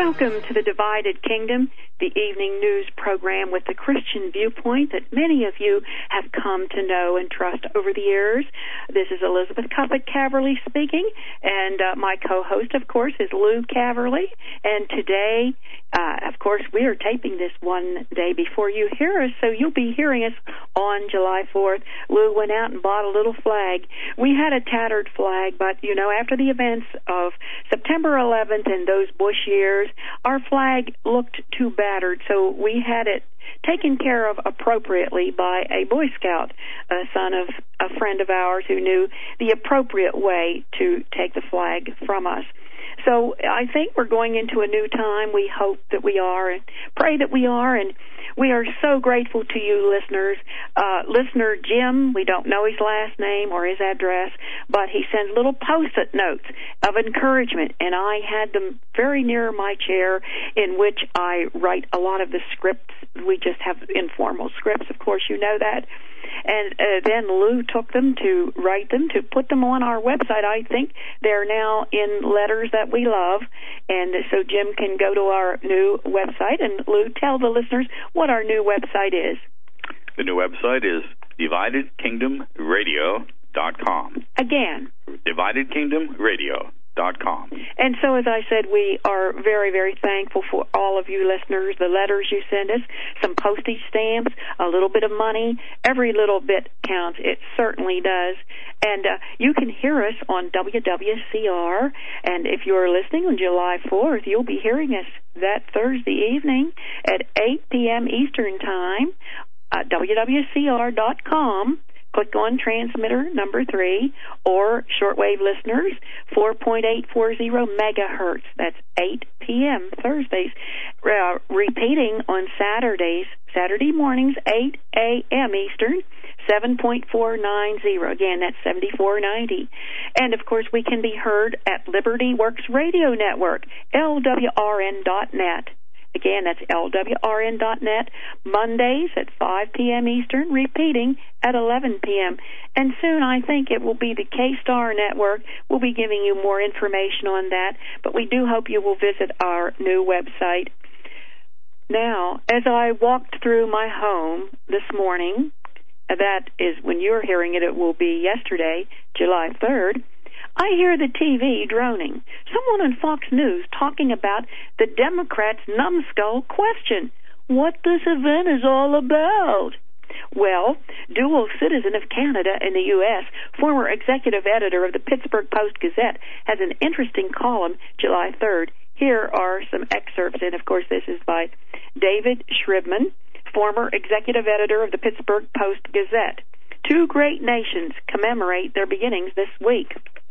Welcome to the Divided Kingdom, the evening news program with the Christian viewpoint that many of you have come to know and trust over the years. This is Elizabeth Cuppet-Caverly speaking, and my co-host, of course, is Lou Caverly. And today, of course, we are taping this one day before you hear us, so you'll be hearing us on July 4th. Lou went out and bought a little flag. We had a tattered flag, but, you know, after the events of September 11th and those Bush years, our flag looked too battered, so we had it taken care of appropriately by a Boy Scout, a son of a friend of ours who knew the appropriate way to take the flag from us. So I think we're going into a new time. We hope that we are and pray that we are, and we are so grateful to you listeners. Listener Jim, we don't know his last name or his address, but he sends little post-it notes of encouragement, and I had them very near my chair in which I write a lot of the scripts. We just have informal scripts, of course, you know that. And then Lou took them to write them, to put them on our website. I think they're now in letters that we love. And so Jim can go to our new website. And Lou, tell the listeners what our new website is. The new website is DividedKingdomRadio.com. Again. DividedKingdomRadio.com. And so, as I said, we are very, very thankful for all of you listeners, the letters you send us, some postage stamps, a little bit of money. Every little bit counts. It certainly does. And you can hear us on WWCR. And if you're listening on July 4th, you'll be hearing us that Thursday evening at 8 p.m. Eastern Time, WWCR.com. Click on transmitter number 3, or shortwave listeners, 4.840 megahertz. That's 8 p.m. Thursdays. Repeating on Saturday mornings, 8 a.m. Eastern, 7.490. Again, that's 7490. And, of course, we can be heard at Liberty Works Radio Network, LWRN.net. Again, that's LWRN.net, Mondays at 5 p.m. Eastern, repeating at 11 p.m. And soon I think it will be the K-Star Network. We'll be giving you more information on that, but we do hope you will visit our new website. Now, as I walked through my home this morning, that is when you're hearing it, it will be yesterday, July 3rd, I hear the TV droning. Someone on Fox News talking about the Democrats' numbskull question. What this event is all about. Well, dual citizen of Canada and the U.S., former executive editor of the Pittsburgh Post-Gazette, has an interesting column July 3rd. Here are some excerpts, and of course this is by David Shribman, former executive editor of the Pittsburgh Post-Gazette. 2 great nations commemorate their beginnings this week.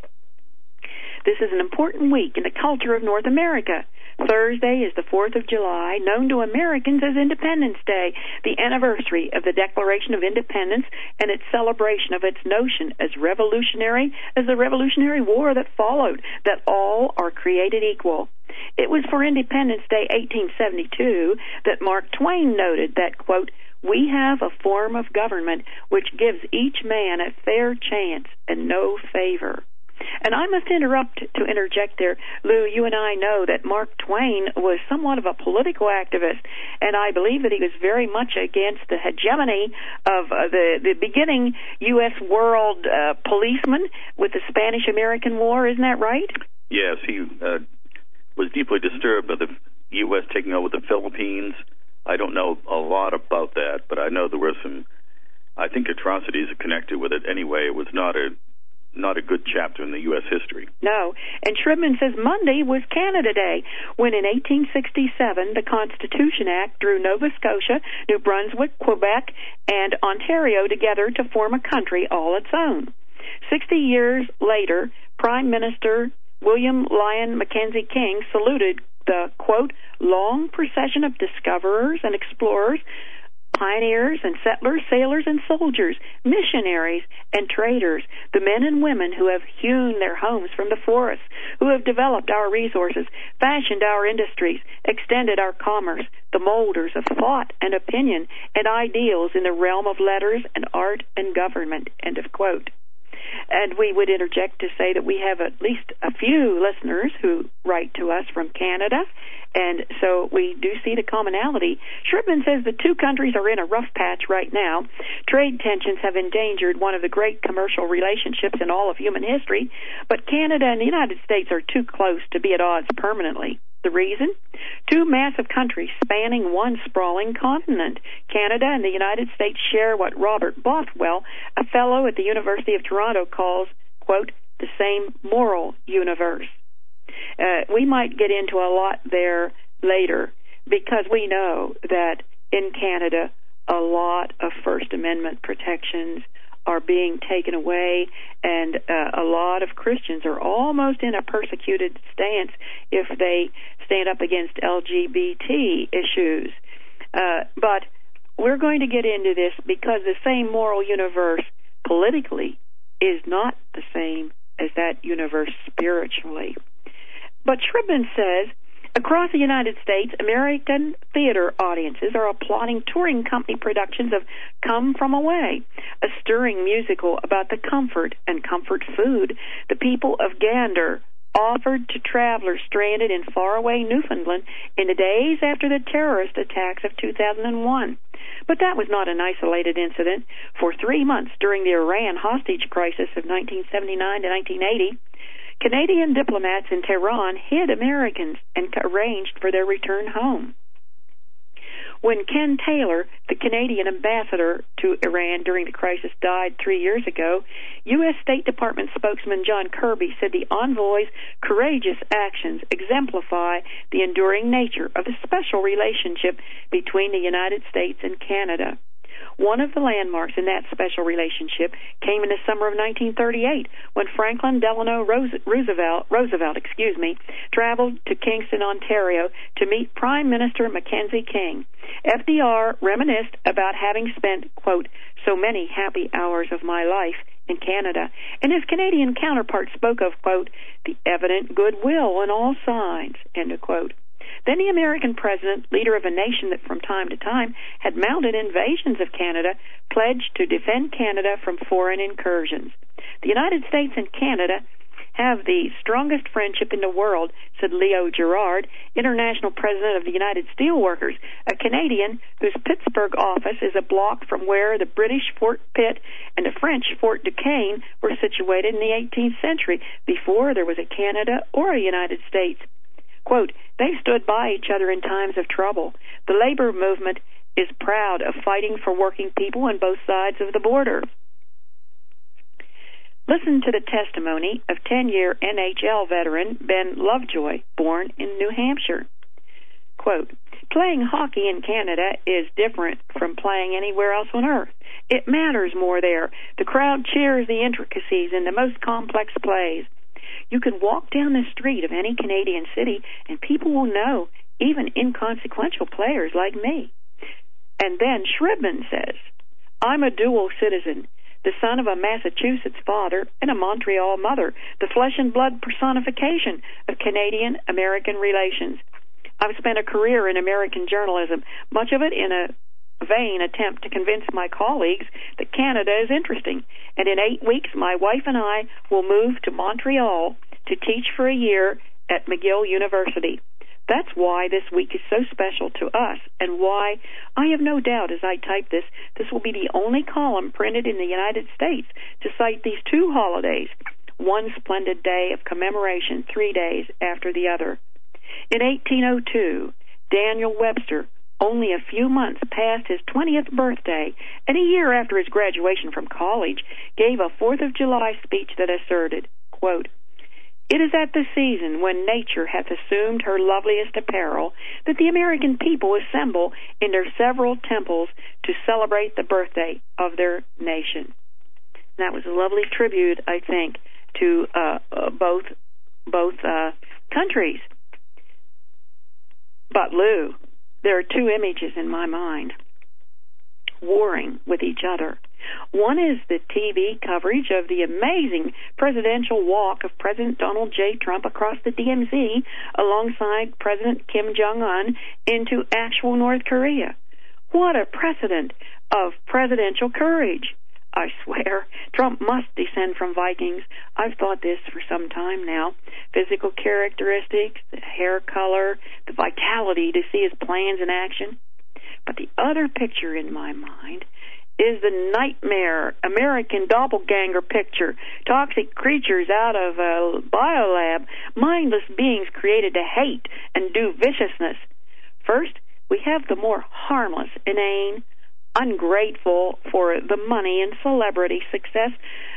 This is an important week in the culture of North America. Thursday is the 4th of July, known to Americans as Independence Day, the anniversary of the Declaration of Independence and its celebration of its notion as revolutionary as the Revolutionary War that followed, that all are created equal. It was for Independence Day 1872 that Mark Twain noted that, quote, "We have a form of government which gives each man a fair chance and no favor." And I must interject there. Lou, you and I know that Mark Twain was somewhat of a political activist, and I believe that he was very much against the hegemony of the beginning U.S. world policeman with the Spanish-American War. Isn't that right? Yes, he was deeply disturbed by the U.S. taking over the Philippines. I don't know a lot about that, but I know there were some, I think, atrocities connected with it. Anyway, it was not a good chapter in the U.S. history. No. And Shribman says Monday was Canada Day, when in 1867 the Constitution Act drew Nova Scotia, New Brunswick, Quebec, and Ontario together to form a country all its own. 60 years later, Prime Minister William Lyon Mackenzie King saluted the, quote, long procession of discoverers and explorers, pioneers and settlers, sailors and soldiers, missionaries and traders, the men and women who have hewn their homes from the forests, who have developed our resources, fashioned our industries, extended our commerce, the molders of thought and opinion and ideals in the realm of letters and art and government, end of quote. And we would interject to say that we have at least a few listeners who write to us from Canada, and so we do see the commonality. Shribman says the two countries are in a rough patch right now. Trade tensions have endangered one of the great commercial relationships in all of human history, but Canada and the United States are too close to be at odds permanently. The reason? Two massive countries spanning one sprawling continent. Canada and the United States share what Robert Bothwell, a fellow at the University of Toronto, calls, quote, the same moral universe. We might get into a lot there later because we know that in Canada a lot of First Amendment protections are being taken away, and a lot of Christians are almost in a persecuted stance if they stand up against LGBT issues. But we're going to get into this because the same moral universe politically is not the same as that universe spiritually. But Shribman says, across the United States, American theater audiences are applauding touring company productions of Come From Away, a stirring musical about the comfort and comfort food the people of Gander offered to travelers stranded in faraway Newfoundland in the days after the terrorist attacks of 2001. But that was not an isolated incident. For 3 months during the Iran hostage crisis of 1979 to 1980, Canadian diplomats in Tehran hid Americans and arranged for their return home. When Ken Taylor, the Canadian ambassador to Iran during the crisis, died 3 years ago, U.S. State Department spokesman John Kirby said the envoy's courageous actions exemplify the enduring nature of the special relationship between the United States and Canada. One of the landmarks in that special relationship came in the summer of 1938 when Franklin Delano Roosevelt traveled to Kingston, Ontario to meet Prime Minister Mackenzie King. FDR reminisced about having spent, quote, so many happy hours of my life in Canada, and his Canadian counterpart spoke of, quote, the evident goodwill on all sides, end of quote. Then the American president, leader of a nation that from time to time had mounted invasions of Canada, pledged to defend Canada from foreign incursions. The United States and Canada have the strongest friendship in the world, said Leo Gerard, international president of the United Steelworkers, a Canadian whose Pittsburgh office is a block from where the British Fort Pitt and the French Fort Duquesne were situated in the 18th century, before there was a Canada or a United States. Quote, they stood by each other in times of trouble. The labor movement is proud of fighting for working people on both sides of the border. Listen to the testimony of 10-year NHL veteran Ben Lovejoy, born in New Hampshire. Quote, playing hockey in Canada is different from playing anywhere else on earth. It matters more there. The crowd cheers the intricacies in the most complex plays. You can walk down the street of any Canadian city and people will know, even inconsequential players like me. And then Shribman says, I'm a dual citizen, the son of a Massachusetts father and a Montreal mother, the flesh and blood personification of Canadian-American relations. I've spent a career in American journalism, much of it in a vain attempt to convince my colleagues that Canada is interesting. And in 8 weeks, my wife and I will move to Montreal to teach for a year at McGill University. That's why this week is so special to us, and why I have no doubt as I type this will be the only column printed in the United States to cite these two holidays, one splendid day of commemoration 3 days after the other. In 1802, Daniel Webster, only a few months past his 20th birthday, and a year after his graduation from college, gave a 4th of July speech that asserted, quote, it is at the season when nature hath assumed her loveliest apparel that the American people assemble in their several temples to celebrate the birthday of their nation. And that was a lovely tribute, I think, to both countries. But, Lou, there are two images in my mind warring with each other. One is the TV coverage of the amazing presidential walk of President Donald J. Trump across the DMZ alongside President Kim Jong-un into actual North Korea. What a precedent of presidential courage. I swear, Trump must descend from Vikings. I've thought this for some time now. Physical characteristics, the hair color, the vitality to see his plans in action. But the other picture in my mind is the nightmare American doppelganger picture. Toxic creatures out of a biolab, mindless beings created to hate and do viciousness. First, we have the more harmless, inane, ungrateful for the money and celebrity success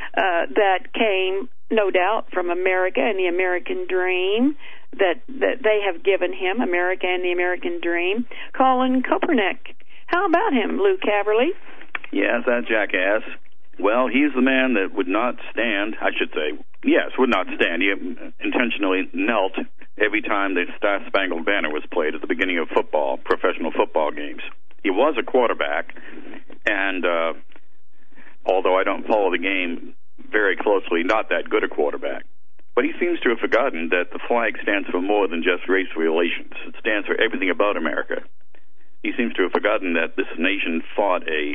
that came, no doubt, from America and the American dream that they have given him, America and the American dream. Colin Kaepernick. How about him, Lou Caverly? Yes, that jackass. Well, he's the man that would not stand, I should say, yes, would not stand. He intentionally knelt every time the Star Spangled Banner was played at the beginning of football, professional football games. He was a quarterback, and although I don't follow the game very closely, not that good a quarterback. But he seems to have forgotten that the flag stands for more than just race relations. It stands for everything about America. He seems to have forgotten that this nation fought a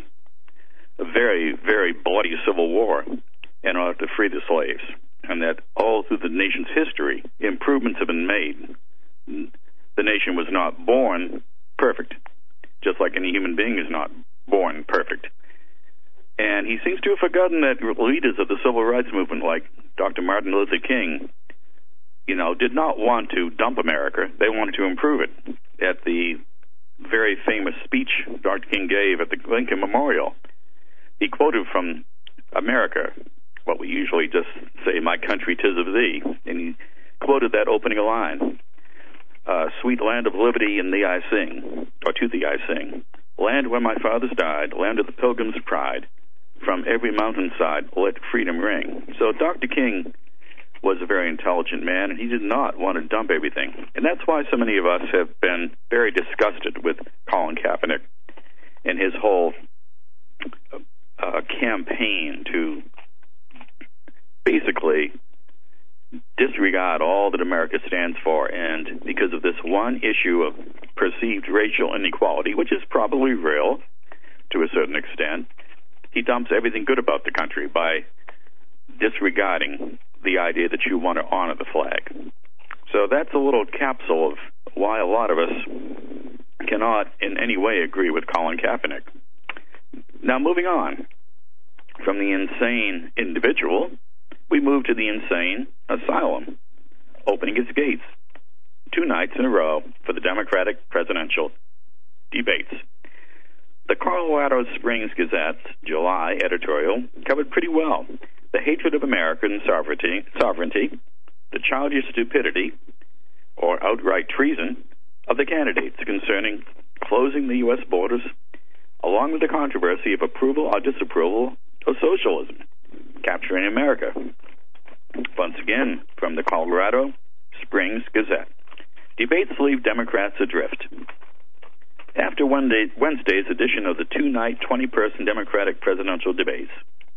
very, very bloody civil war in order to free the slaves, and that all through the nation's history, improvements have been made. The nation was not born perfect, just like any human being is not born perfect. And he seems to have forgotten that leaders of the civil rights movement, like Dr. Martin Luther King, did not want to dump America. They wanted to improve it. At the very famous speech Dr. King gave at the Lincoln Memorial, he quoted from America, what we usually just say, "My country, 'tis of thee," and he quoted that opening line, "Sweet land of liberty, in thee I sing, or to thee I sing, land where my fathers died, land of the pilgrim's pride, from every mountainside let freedom ring." So Dr. King was a very intelligent man, and he did not want to dump everything. And that's why so many of us have been very disgusted with Colin Kaepernick and his whole campaign to basically disregard all that America stands for, and because of this one issue of perceived racial inequality, which is probably real to a certain extent, he dumps everything good about the country by disregarding the idea that you want to honor the flag. So that's a little capsule of why a lot of us cannot in any way agree with Colin Kaepernick. Now, moving on from the insane individual, we move to the insane asylum, opening its gates 2 nights in a row for the Democratic presidential debates. The Colorado Springs Gazette's July editorial covered pretty well the hatred of American sovereignty, the childish stupidity, or outright treason of the candidates concerning closing the U.S. borders, along with the controversy of approval or disapproval of socialism, capturing America. Once again, from the Colorado Springs Gazette, debates leave Democrats adrift. After Wednesday's edition of the 2-night, 20-person Democratic presidential debates,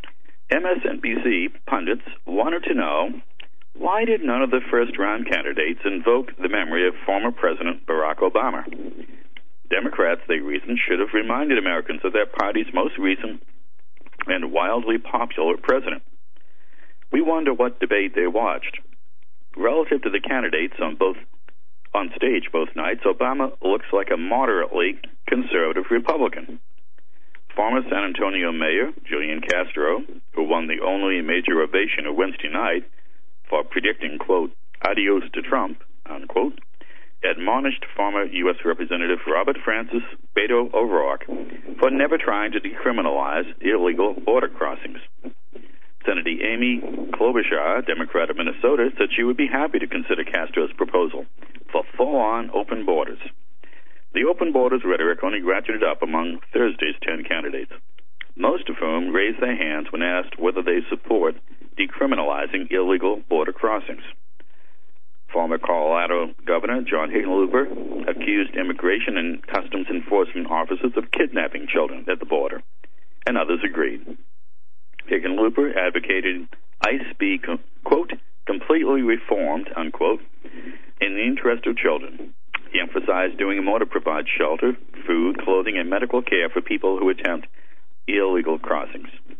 MSNBC pundits wanted to know, why did none of the first-round candidates invoke the memory of former President Barack Obama? Democrats, they reasoned, should have reminded Americans of their party's most recent and wildly popular president. We wonder what debate they watched. Relative to the candidates on stage both nights, Obama looks like a moderately conservative Republican. Former San Antonio Mayor Julian Castro, who won the only major ovation of Wednesday night for predicting, quote, "adios to Trump," unquote, admonished former U.S. Representative Robert Francis Beto O'Rourke for never trying to decriminalize illegal border crossings. Senator Amy Klobuchar, Democrat of Minnesota, said she would be happy to consider Castro's proposal for full-on open borders. The open borders rhetoric only ratcheted up among Thursday's 10 candidates, most of whom raised their hands when asked whether they support decriminalizing illegal border crossings. Former Colorado Governor John Hickenlooper accused immigration and customs enforcement officers of kidnapping children at the border, and others agreed. Hickenlooper advocated ICE be, quote, completely reformed, unquote, in the interest of children. He emphasized doing more to provide shelter, food, clothing, and medical care for people who attempt illegal crossings.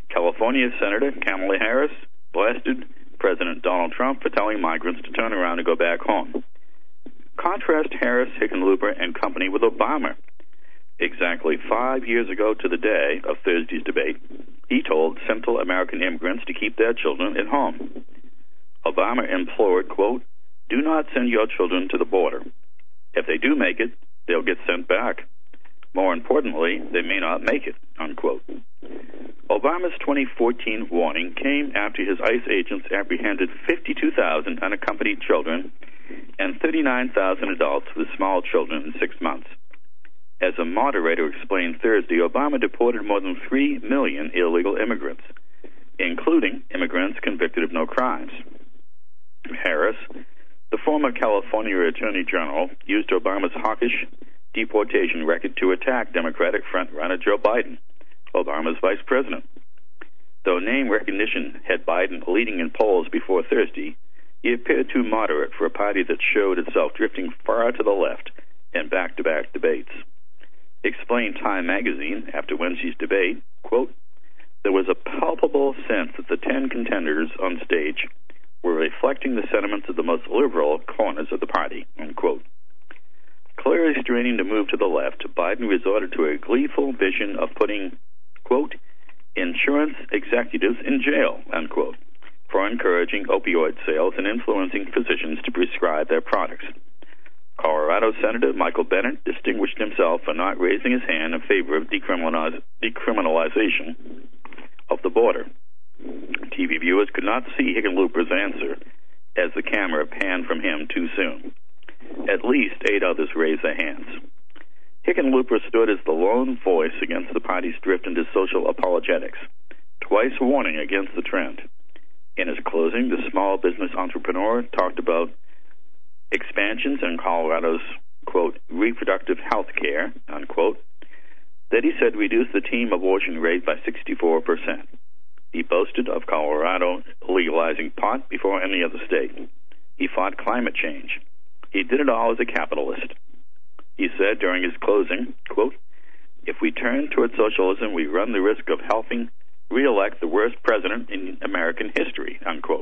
California Senator Kamala Harris blasted President Donald Trump for telling migrants to turn around and go back home. Contrast Harris, Hickenlooper, and company with Obama. Exactly 5 years ago to the day of Thursday's debate, he told Central American immigrants to keep their children at home. Obama implored, quote, "Do not send your children to the border. If they do make it, they'll get sent back. More importantly, they may not make it," unquote. Obama's 2014 warning came after his ICE agents apprehended 52,000 unaccompanied children and 39,000 adults with small children in 6 months. As a moderator explained Thursday, Obama deported more than 3 million illegal immigrants, including immigrants convicted of no crimes. Harris, the former California Attorney General, used Obama's hawkish deportation record to attack Democratic frontrunner Joe Biden, Obama's vice president. Though name recognition had Biden leading in polls before Thursday, he appeared too moderate for a party that showed itself drifting far to the left in back-to-back debates. Explained Time magazine after Wednesday's debate, quote, "There was a palpable sense that the 10 contenders on stage were reflecting the sentiments of the most liberal corners of the party," unquote. Clearly straining to move to the left, Biden resorted to a gleeful vision of putting, quote, "insurance executives in jail," unquote, for encouraging opioid sales and influencing physicians to prescribe their products. Colorado Senator Michael Bennet distinguished himself for not raising his hand in favor of decriminalization of the border. TV viewers could not see Hickenlooper's answer as the camera panned from him too soon. At least 8 others raised their hands. Hickenlooper stood as the lone voice against the party's drift into social apologetics, twice warning against the trend. In his closing, the small business entrepreneur talked about expansions in Colorado's, quote, "reproductive health care," unquote, that he said reduced the teen abortion rate by 64%. He boasted of Colorado legalizing pot before any other state. He fought climate change. He did it all as a capitalist. He said during his closing, quote, "If we turn toward socialism, we run the risk of helping re-elect the worst president in American history," unquote.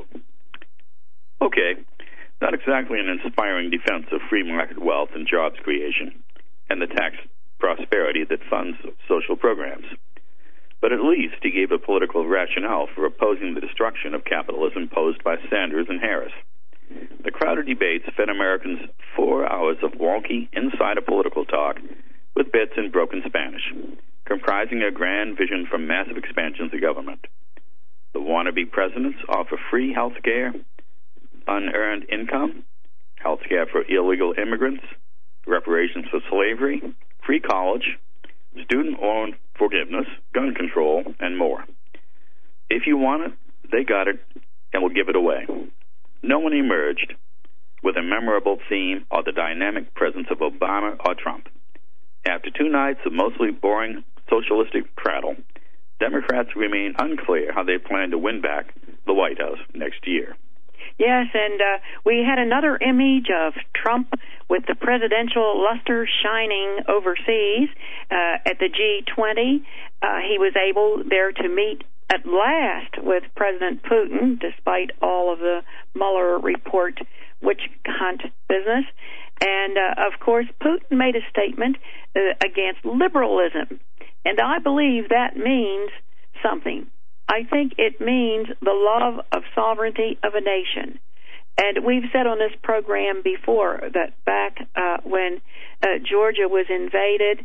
Okay, not exactly an inspiring defense of free market wealth and jobs creation and the tax prosperity that funds social programs. But at least he gave a political rationale for opposing the destruction of capitalism posed by Sanders and Harris. The crowded debates fed Americans 4 hours of wonky, insider political talk with bits in broken Spanish, comprising a grand vision for massive expansions of government. The wannabe presidents offer free health care, unearned income, health care for illegal immigrants, reparations for slavery, free college, student loan forgiveness, gun control, and more. If you want it, they got it and will give it away. No one emerged with a memorable theme or the dynamic presence of Obama or Trump. After 2 nights of mostly boring socialistic prattle, Democrats remain unclear how they plan to win back the White House next year. Yes, and we had another image of Trump with the presidential luster shining overseas at the G20. He was able there to meet at last with President Putin, despite all of the Mueller report witch hunt business. And, of course, Putin made a statement against liberalism. And I believe that means something. I think it means the love of sovereignty of a nation. And we've said on this program before that back when Georgia was invaded,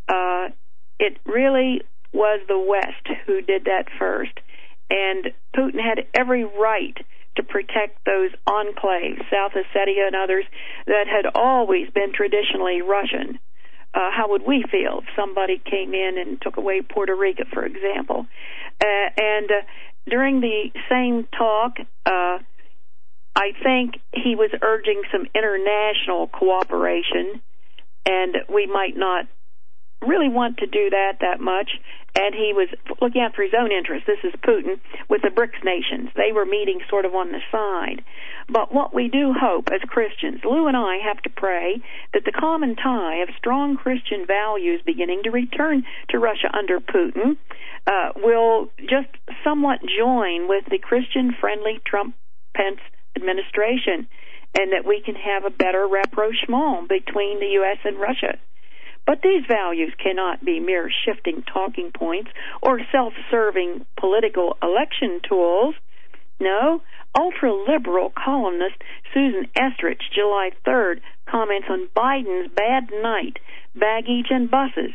it really was the West who did that first. And Putin had every right to protect those enclaves, South Ossetia and others, that had always been traditionally Russian. How would we feel if somebody came in and took away Puerto Rico, for example? And during the same talk, I think he was urging some international cooperation, and we might not really want to do that much, and he was looking out for his own interests. This is Putin with the BRICS nations. They were meeting sort of on the side. But what we do hope as Christians, Lou and I have to pray that the common tie of strong Christian values beginning to return to Russia under Putin will just somewhat join with the Christian-friendly Trump-Pence administration, and that we can have a better rapprochement between the U.S. and Russia. But these values cannot be mere shifting talking points or self-serving political election tools. No, ultra-liberal columnist Susan Estrich, July 3rd, comments on Biden's bad night, baggage, and buses.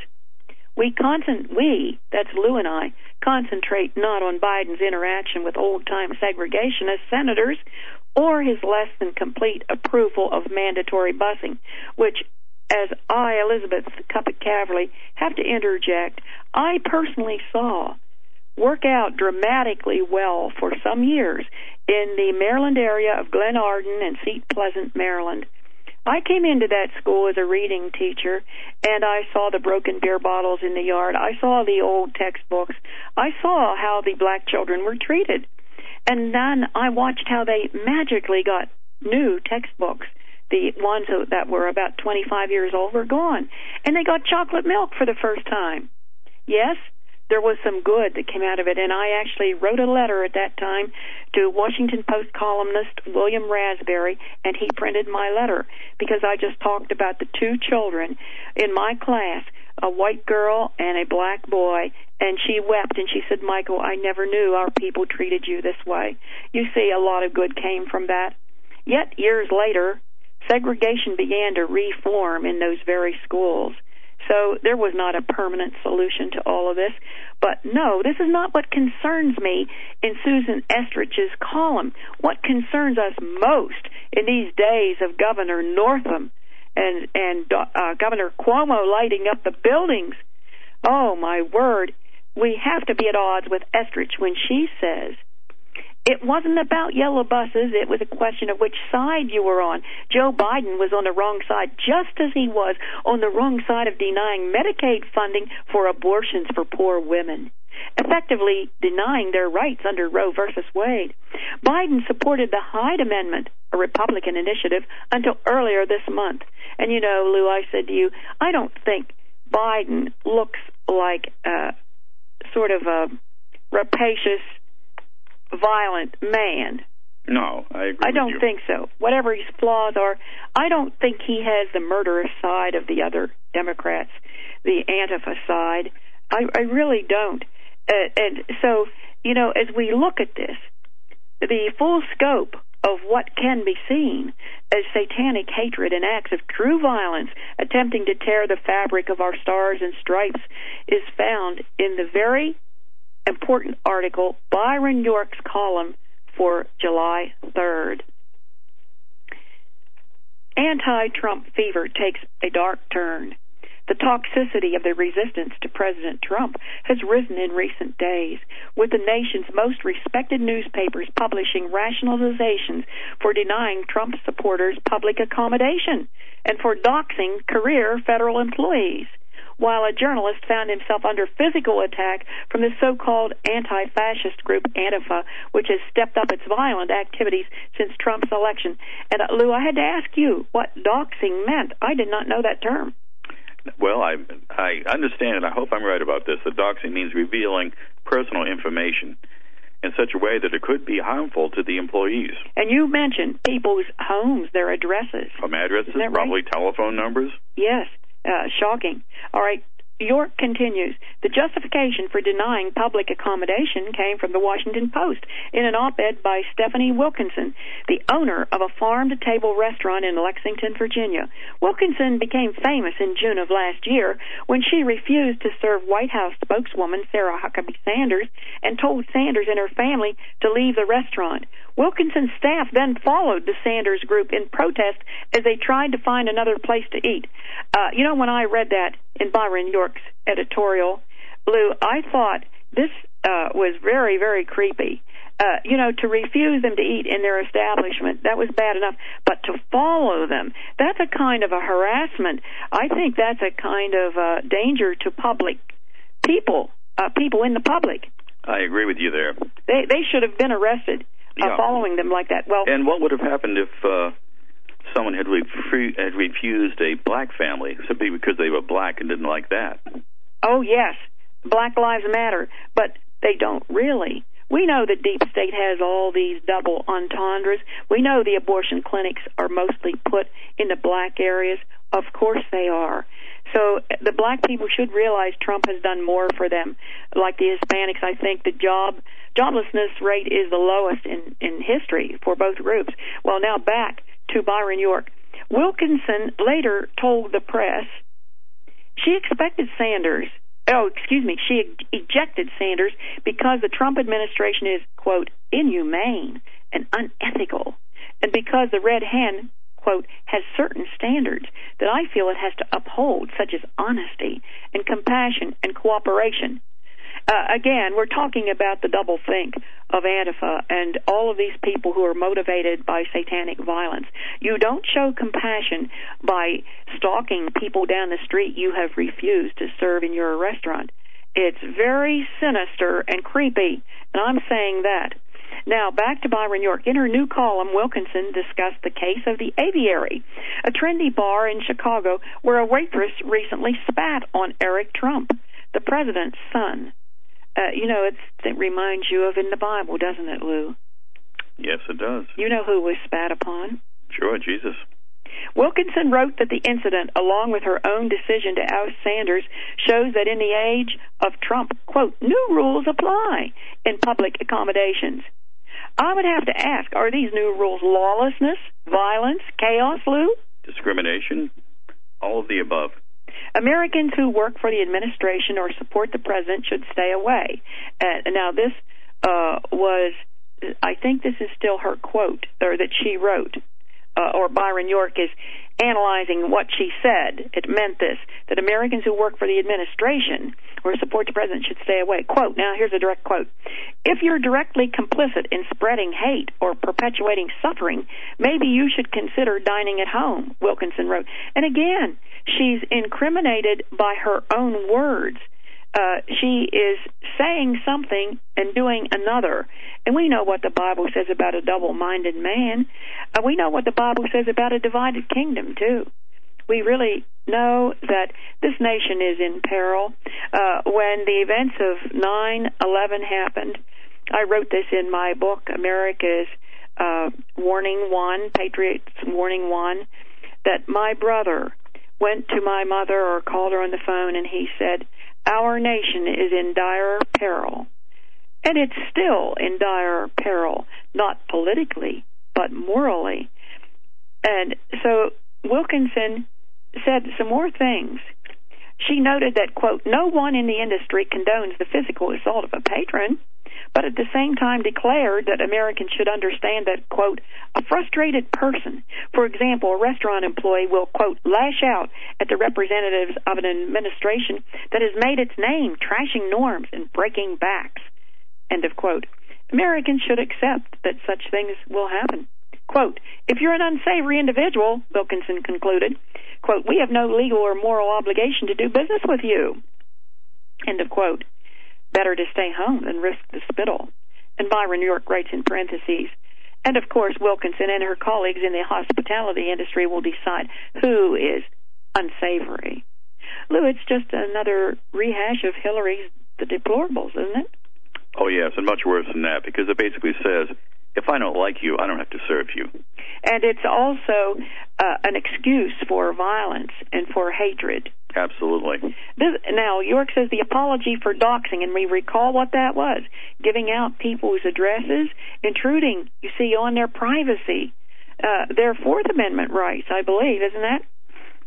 That's Lou and I, concentrate not on Biden's interaction with old-time segregationist senators or his less than complete approval of mandatory busing, which, as I, Elizabeth Cuppet-Caverly, have to interject, I personally saw work out dramatically well for some years in the Maryland area of Glen Arden and Seat Pleasant, Maryland. I came into that school as a reading teacher, and I saw the broken beer bottles in the yard. I saw the old textbooks. I saw how the black children were treated. And then I watched how they magically got new textbooks. The ones that were about 25 years old were gone. And they got chocolate milk for the first time. Yes, there was some good that came out of it, and I actually wrote a letter at that time to Washington Post columnist William Raspberry, and he printed my letter because I just talked about the two children in my class, a white girl and a black boy, and she wept and she said, Michael, I never knew our people treated you this way. You see, a lot of good came from that. Yet, years later, segregation began to reform in those very schools. So there was not a permanent solution to all of this. But no, this is not what concerns me in Susan Estrich's column. What concerns us most in these days of Governor Northam and Governor Cuomo lighting up the buildings, oh, my word, we have to be at odds with Estrich when she says, it wasn't about yellow buses. It was a question of which side you were on. Joe Biden was on the wrong side, just as he was on the wrong side of denying Medicaid funding for abortions for poor women, effectively denying their rights under Roe versus Wade. Biden supported the Hyde Amendment, a Republican initiative, until earlier this month. And, you know, Lou, I said to you, I don't think Biden looks like sort of a rapacious, violent man. No, I agree. I don't think so. Whatever his flaws are, I don't think he has the murderous side of the other Democrats, the Antifa side. I really don't. And so, you know, as we look at this, the full scope of what can be seen as satanic hatred and acts of true violence attempting to tear the fabric of our stars and stripes is found in the very important article, Byron York's column for July 3rd. Anti-Trump fever takes a dark turn. The toxicity of the resistance to President Trump has risen in recent days, with the nation's most respected newspapers publishing rationalizations for denying Trump supporters public accommodation and for doxing career federal employees, while a journalist found himself under physical attack from the so-called anti-fascist group Antifa, which has stepped up its violent activities since Trump's election. And, Lou, I had to ask you what doxing meant. I did not know that term. Well, I understand, and I hope I'm right about this, that doxing means revealing personal information in such a way that it could be harmful to the employees. And you mentioned people's homes, their addresses. From addresses, right? Probably telephone numbers. Yes. Shocking. All right. York continues. The justification for denying public accommodation came from the Washington Post in an op-ed by Stephanie Wilkinson, the owner of a farm-to-table restaurant in Lexington, Virginia. Wilkinson became famous in June of last year when she refused to serve White House spokeswoman Sarah Huckabee Sanders and told Sanders and her family to leave the restaurant. Wilkinson's staff then followed the Sanders group in protest as they tried to find another place to eat. You know, when I read that in Byron York's editorial, Lou, I thought this was very, very creepy. To refuse them to eat in their establishment, that was bad enough. But to follow them, that's a kind of a harassment. I think that's a kind of danger to public people in the public. I agree with you there. They should have been arrested following them like that. Well, and what would have happened if someone had refused a black family simply because they were black and didn't like that? Oh, yes. Black Lives Matter. But they don't really. We know that Deep State has all these double entendres. We know the abortion clinics are mostly put in the black areas. Of course they are. So the black people should realize Trump has done more for them. Like the Hispanics, I think the joblessness rate is the lowest in history for both groups. Well, now back to Byron York. Wilkinson later told the press she ejected Sanders because the Trump administration is, quote, inhumane and unethical, and because the Red Hen, quote, has certain standards that I feel it has to uphold, such as honesty and compassion and cooperation. Again, we're talking about the double think of Antifa and all of these people who are motivated by satanic violence. You don't show compassion by stalking people down the street you have refused to serve in your restaurant. It's very sinister and creepy, and I'm saying that. Now, back to Byron York. In her new column, Wilkinson discussed the case of the Aviary, a trendy bar in Chicago where a waitress recently spat on Eric Trump, the president's son. It reminds you of in the Bible, doesn't it, Lou? Yes, it does. You know who was spat upon? Sure, Jesus. Wilkinson wrote that the incident, along with her own decision to oust Sanders, shows that in the age of Trump, quote, new rules apply in public accommodations. I would have to ask, are these new rules lawlessness, violence, chaos, Lou? Discrimination, all of the above. Americans who work for the administration or support the president should stay away. Now, this I think this is still her quote, or that she wrote, or Byron York is analyzing what she said. It meant this, that Americans who work for the administration or support the president should stay away. Quote, now here's a direct quote. If you're directly complicit in spreading hate or perpetuating suffering, maybe you should consider dining at home, Wilkinson wrote. And again, she's incriminated by her own words. She is saying something and doing another. And we know what the Bible says about a double-minded man. We know what the Bible says about a divided kingdom, too. We really know that this nation is in peril. When the events of 9/11 happened, I wrote this in my book, America's Warning One, Patriots Warning One, that my brother went to my mother or called her on the phone and he said, our nation is in dire peril. And it's still in dire peril, not politically, but morally. And so Wilkinson said some more things. She noted that, quote, no one in the industry condones the physical assault of a patron, but at the same time declared that Americans should understand that, quote, a frustrated person, for example, a restaurant employee will, quote, lash out at the representatives of an administration that has made its name trashing norms and breaking backs, end of quote. Americans should accept that such things will happen. Quote, if you're an unsavory individual, Wilkinson concluded, quote, we have no legal or moral obligation to do business with you, end of quote. Better to stay home than risk the spittle. And Byron York writes in parentheses, and of course Wilkinson and her colleagues in the hospitality industry will decide who is unsavory. Lou, it's just another rehash of Hillary's The Deplorables, isn't it? Oh, yes, and much worse than that, because it basically says, if I don't like you, I don't have to serve you. And it's also an excuse for violence and for hatred. Absolutely. Now, York says the apology for doxing, and we recall what that was, giving out people's addresses, intruding, you see, on their privacy, their Fourth Amendment rights, I believe, isn't that?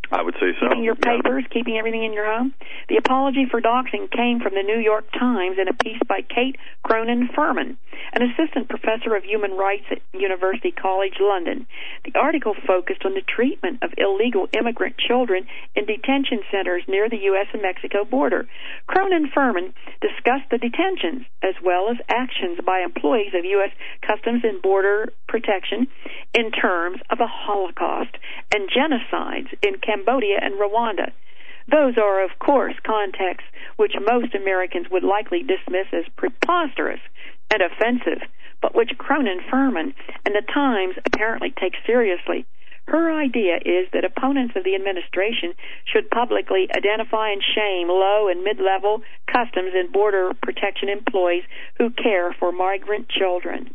I would say so. Keeping your papers, keeping everything in your home. The apology for doxing came from the New York Times in a piece by Kate Cronin-Furman, an assistant professor of human rights at University College London. The article focused on the treatment of illegal immigrant children in detention centers near the U.S. and Mexico border. Cronin-Furman discussed the detentions as well as actions by employees of U.S. Customs and Border Protection in terms of a Holocaust and genocides in Cambodia and Rwanda. Those are, of course, contexts which most Americans would likely dismiss as preposterous and offensive, but which Cronin-Furman and the Times apparently take seriously. Her idea is that opponents of the administration should publicly identify and shame low and mid-level customs and border protection employees who care for migrant children.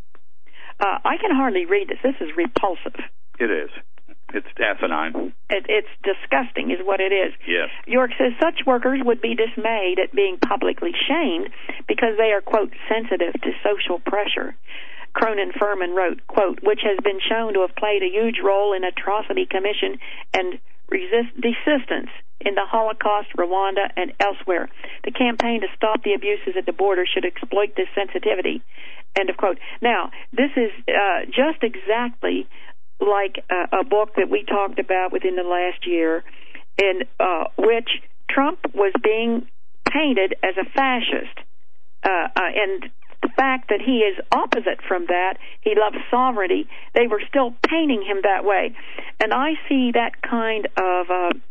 I can hardly read this. This is repulsive. It is. It's asinine. It's disgusting is what it is. Yes. York says such workers would be dismayed at being publicly shamed because they are, quote, sensitive to social pressure. Cronin-Furman wrote, quote, which has been shown to have played a huge role in atrocity commission and desistance in the Holocaust, Rwanda, and elsewhere. The campaign to stop the abuses at the border should exploit this sensitivity. End of quote. Now, this is just exactly like a book that we talked about within the last year in which Trump was being painted as a fascist. And the fact that he is opposite from that, he loves sovereignty, they were still painting him that way. And I see that kind of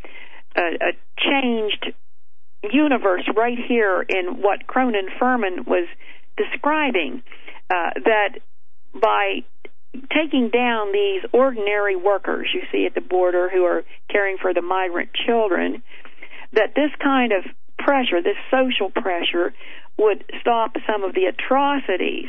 a changed universe right here in what Cronin-Furman was describing, that by taking down these ordinary workers you see at the border who are caring for the migrant children, that this kind of pressure, this social pressure, would stop some of the atrocities.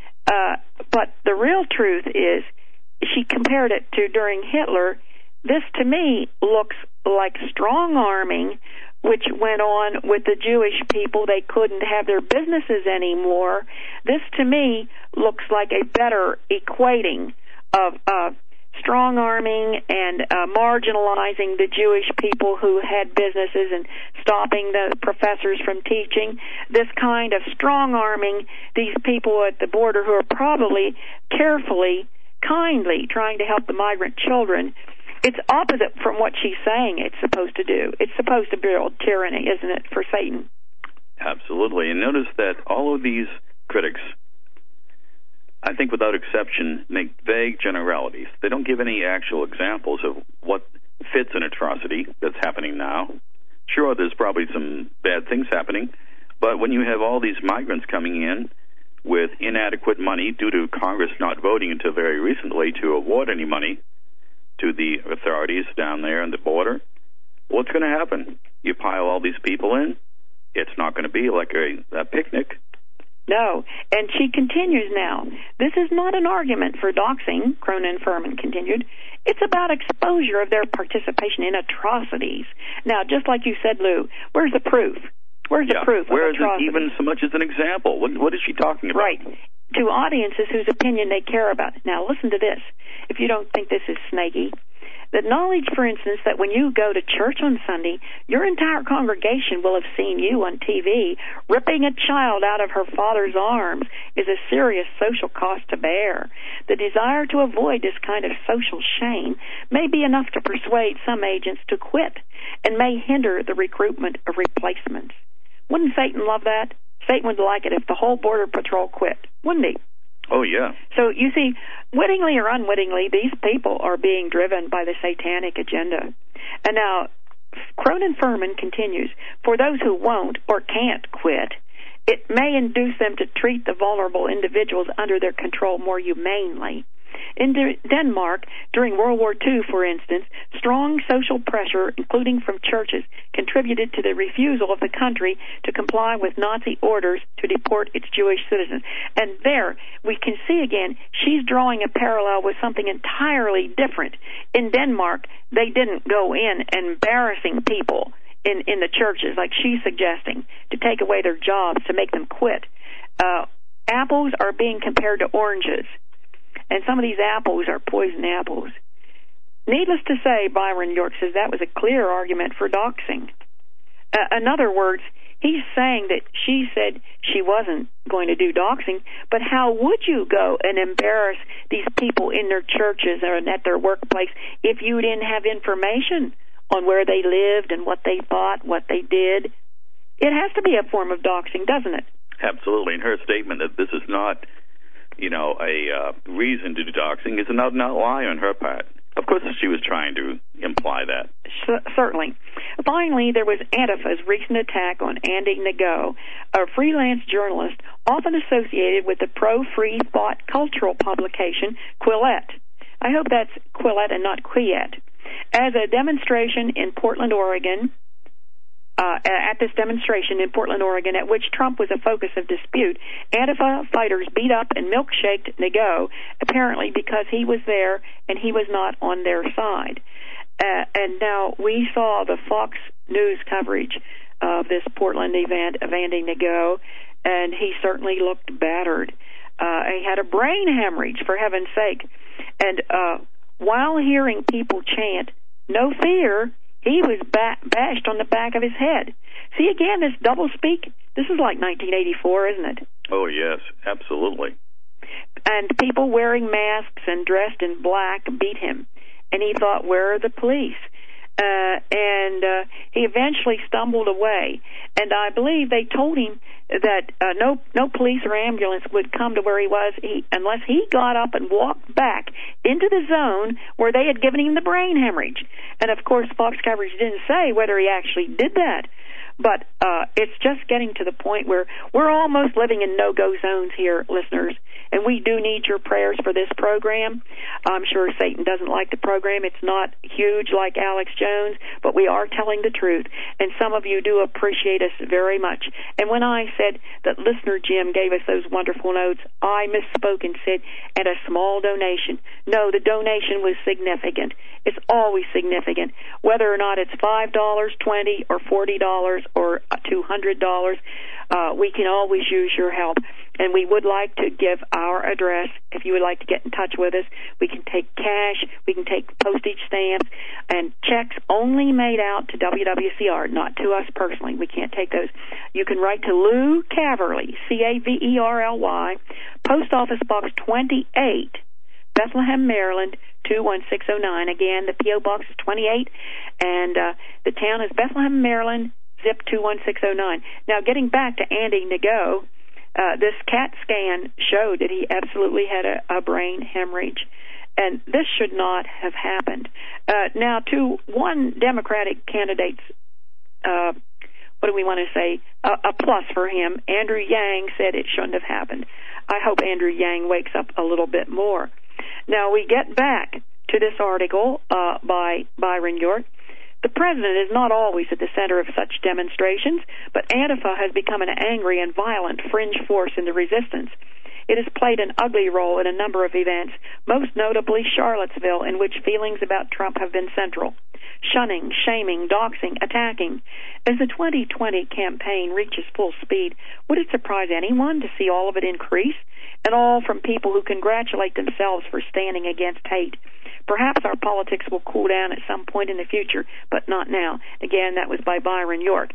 But the real truth is, she compared it to during Hitler. This, to me, looks like strong-arming, which went on with the Jewish people. They couldn't have their businesses anymore. This, to me, looks like a better equating of strong-arming and marginalizing the Jewish people who had businesses and stopping the professors from teaching. This kind of strong-arming these people at the border who are probably carefully, kindly trying to help the migrant children. It's opposite from what she's saying it's supposed to do. It's supposed to build tyranny, isn't it, for Satan? Absolutely. And notice that all of these critics, I think without exception, make vague generalities. They don't give any actual examples of what fits an atrocity that's happening now. Sure, there's probably some bad things happening, but when you have all these migrants coming in with inadequate money due to Congress not voting until very recently to award any money to the authorities down there on the border, what's going to happen? You pile all these people in, it's not going to be like a picnic. No, and she continues now. This is not an argument for doxing, Cronin-Furman continued. It's about exposure of their participation in atrocities. Now, just like you said, Lou, where's the proof? Where's the proof of Where is atrocities? it even so much as an example? What is she talking about? Right. To audiences whose opinion they care about. Now, listen to this. If you don't think this is snaky, the knowledge, for instance, that when you go to church on Sunday, your entire congregation will have seen you on TV ripping a child out of her father's arms is a serious social cost to bear. The desire to avoid this kind of social shame may be enough to persuade some agents to quit and may hinder the recruitment of replacements. Wouldn't Satan love that? Satan would like it if the whole Border Patrol quit, wouldn't he? Oh, yeah. So, you see, wittingly or unwittingly, these people are being driven by the satanic agenda. And now, Cronin-Furman continues, for those who won't or can't quit, it may induce them to treat the vulnerable individuals under their control more humanely. In Denmark, during World War II, for instance, strong social pressure, including from churches, contributed to the refusal of the country to comply with Nazi orders to deport its Jewish citizens. And there, we can see again, she's drawing a parallel with something entirely different. In Denmark, they didn't go in embarrassing people in the churches, like she's suggesting, to take away their jobs, to make them quit. Apples are being compared to oranges. And some of these apples are poison apples. needless to say, Byron York says that was a clear argument for doxing. In other words, he's saying that she said she wasn't going to do doxing, but how would you go and embarrass these people in their churches or at their workplace if you didn't have information on where they lived and what they thought, what they did? It has to be a form of doxing, doesn't it? Absolutely. And her statement that this is not, a reason to do doxing is not lie on her part. Of course, she was trying to imply that. Certainly. Finally, there was Antifa's recent attack on Andy Ngo, a freelance journalist often associated with the pro-free thought cultural publication Quillette. I hope that's Quillette and not Quiet. As a demonstration in Portland, Oregon, at which Trump was a focus of dispute, Antifa fighters beat up and milkshaked Ngo, apparently because he was there and he was not on their side. And now we saw the Fox News coverage of this Portland event of Andy Ngo, and he certainly looked battered. He had a brain hemorrhage, for heaven's sake. And while hearing people chant, "No fear," he was bashed on the back of his head. See, again, this doublespeak, this is like 1984, isn't it? Oh, yes, absolutely. And people wearing masks and dressed in black beat him. And he thought, where are the police? And he eventually stumbled away. And I believe they told him that no police or ambulance would come to where he was unless he got up and walked back into the zone where they had given him the brain hemorrhage. And, of course, Fox coverage didn't say whether he actually did that. But it's just getting to the point where we're almost living in no-go zones here, listeners. And we do need your prayers for this program. I'm sure Satan doesn't like the program. It's not huge like Alex Jones, but we are telling the truth. And some of you do appreciate us very much. And when I said that listener Jim gave us those wonderful notes, I misspoke and said, and a small donation. No, the donation was significant. It's always significant. Whether or not it's $5, $20, or $40, or $200, we can always use your help. And we would like to give our address. If you would like to get in touch with us, we can take cash, we can take postage stamps, and checks only made out to WWCR, not to us personally. We can't take those. You can write to Lou Caverly, Caverly, Post Office Box 28, Bethlehem, Maryland, 21609. Again, the P.O. Box is 28, and the town is Bethlehem, Maryland, zip 21609. Now, getting back to Andy Ngo, this CAT scan showed that he absolutely had a brain hemorrhage, and this should not have happened. Now, to one Democratic candidate's, what do we want to say, a plus for him, Andrew Yang said it shouldn't have happened. I hope Andrew Yang wakes up a little bit more. Now, we get back to this article by Byron York. The president is not always at the center of such demonstrations, but Antifa has become an angry and violent fringe force in the resistance. It has played an ugly role in a number of events, most notably Charlottesville, in which feelings about Trump have been central. Shunning, shaming, doxing, attacking. As the 2020 campaign reaches full speed, would it surprise anyone to see all of it increase? And all from people who congratulate themselves for standing against hate. Perhaps our politics will cool down at some point in the future, but not now. Again, that was by Byron York.